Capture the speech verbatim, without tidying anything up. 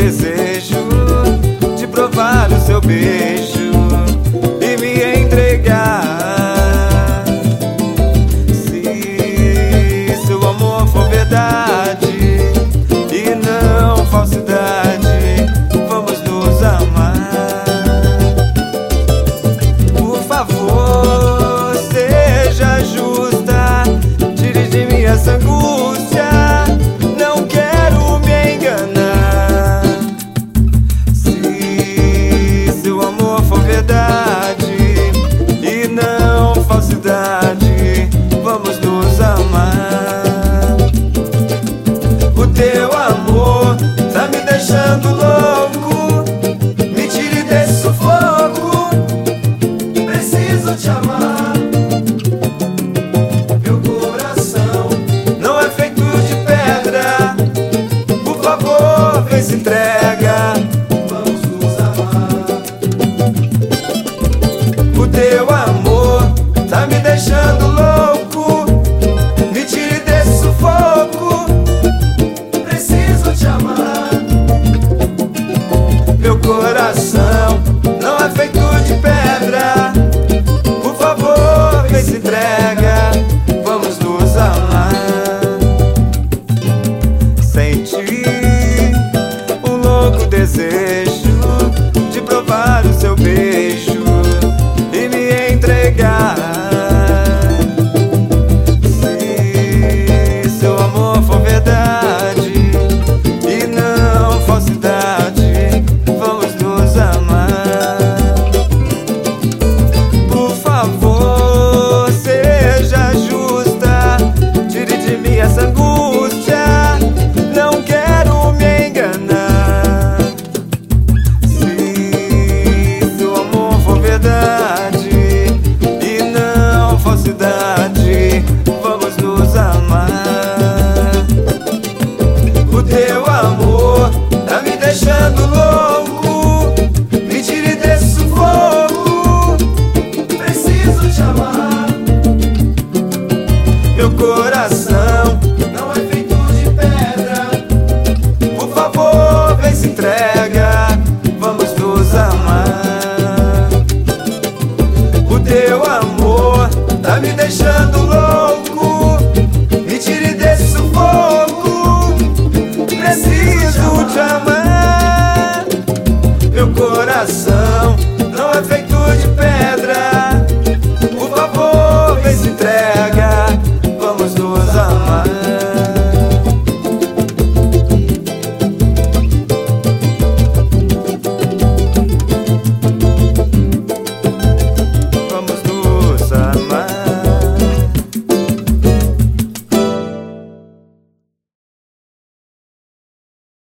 desejo de provar o seu beijo e me entregar. Se seu amor for verdade e não falsidade, vamos nos amar. Por favor, seja justa, tire de mim essa angústia. Não quero me enganar. Se seu amor for verdade e não falsidade, vamos nos amar. O teu amor tá me deixando louco, me tire desse sufoco. Preciso te amar. Meu coração não é feito de pedra. Por favor, vem se entrega. Vamos nos amar. O teu amor tá me deixando louco, me tire desse sufoco. Preciso te amar. Meu coração não é feito de pedra. Por favor, vem se entrega. Vamos nos amar. Senti um louco desejo de provar o seu beijo e me entregar. Se seu amor for verdade e não falsidade, vamos nos amar. Por favor, seja justa, tire de mim essa angústia. Não quero me enganar. Se seu amor for verdade e não falsidade, vamos nos amar. O teu amor tá me deixando louco, me tire desse sufoco. Preciso te amar. Meu coração não é feito de pedra. Por favor, vem se entrega.